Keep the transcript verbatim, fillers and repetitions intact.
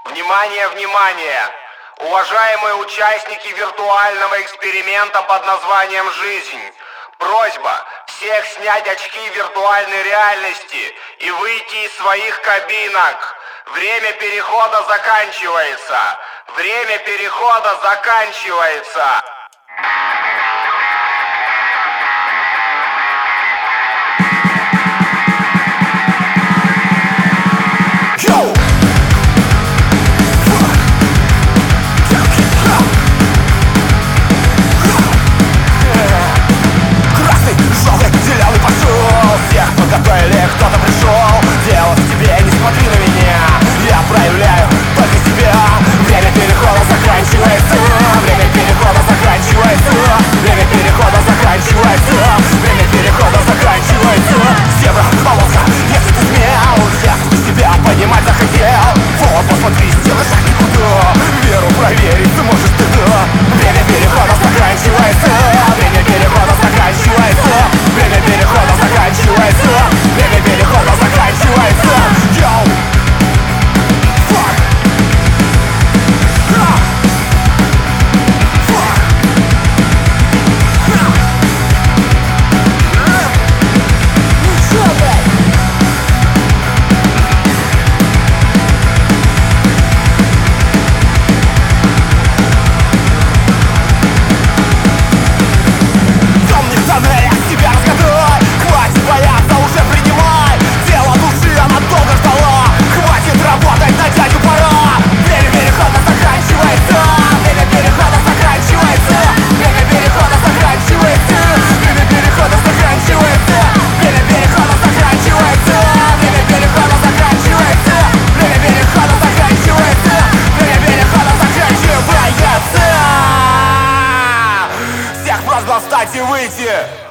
Внимание, внимание! Уважаемые участники виртуального эксперимента под названием «Жизнь», просьба всех снять очки виртуальной реальности и выйти из своих кабинок. Время перехода заканчивается. Время перехода заканчивается. Кто-то пришел, дело в тебе, не смотри на меня. Я проявляю только себя. Время перехода заканчивается. Время перехода заканчивается. Время перехода заканчивается. Время перехода заканчивается. Зебра, полоска, если ты смел, если ты себя понимать захотел, вот посмотри, сделай шаг никуда. Веру проверить ты можешь ты, да. Время перехода заканчивается. Время перехода заканчивается. Время перехода заканчивается. Время перехода заканчивается. Йоу! Фак! Ха! Фак! Ха! Ну чё, блядь? В темных тоннелях себя разгадай. Хватит бояться, уже принимай. Дело души, она долго ждала. Хватит работать, на дядю пора. Время перехода заканчивается. Время перехода заканчивается. Время перехода заканчивается. Время перехода заканчивается. Время перехода заканчивается. Время перехода заканчивается. Время перехода заканчивается. Время перехода заканчивается. Всех просто встать и выйти.